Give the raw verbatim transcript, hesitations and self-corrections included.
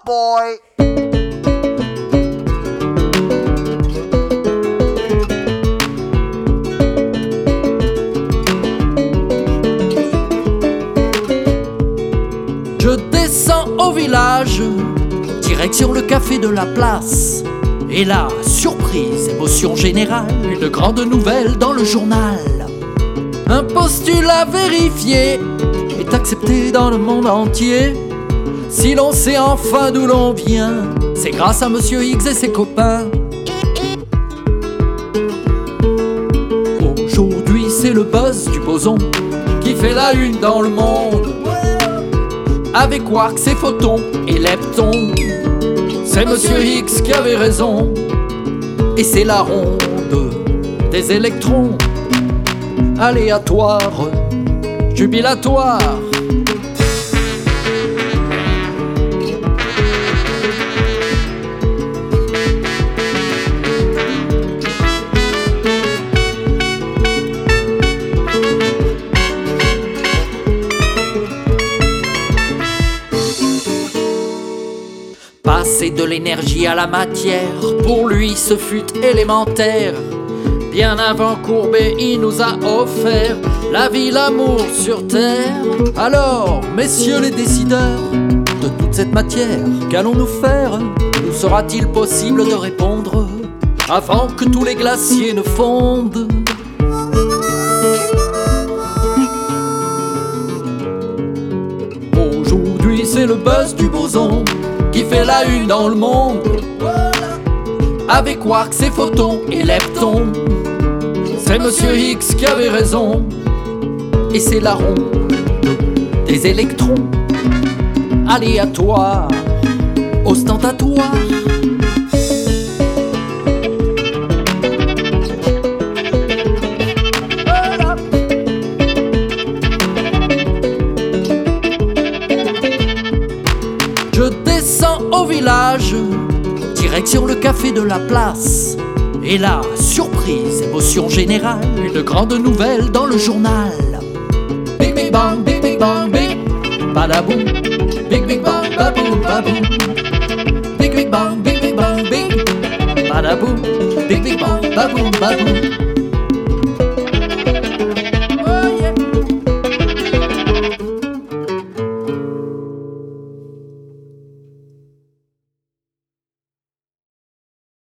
boy. Je descends au village, direction le café de la place. Et là, surprise, émotion générale, une grande nouvelle dans le journal. Un postulat vérifié est accepté dans le monde entier. Si l'on sait enfin d'où l'on vient, c'est grâce à Monsieur X et ses copains. Aujourd'hui, c'est le buzz du boson qui fait la une dans le monde. Avec quarks et photons et leptons, c'est Monsieur X qui avait raison. Et c'est la ronde des électrons, aléatoire, jubilatoire. Passer de l'énergie à la matière, pour lui ce fut élémentaire. Bien avant Courbet, il nous a offert la vie, l'amour sur terre. Alors, messieurs les décideurs de toute cette matière, qu'allons-nous faire? Nous sera-t-il possible de répondre avant que tous les glaciers ne fondent? Aujourd'hui, c'est le buzz du boson qui fait la une dans le monde. Avec quarks et photons et leptons, c'est Monsieur X qui avait raison. Et c'est la ronde des électrons, aléatoire, ostentatoire. Je descends au village, direction le café de la place. Et là, surprise, émotion générale, une grande nouvelle dans le journal. Big big bang, big big bang, big badaboum. Big big bang, baboum, baboum. Big big bang, big big bang, big badaboum. Big big bang, baboum, baboum.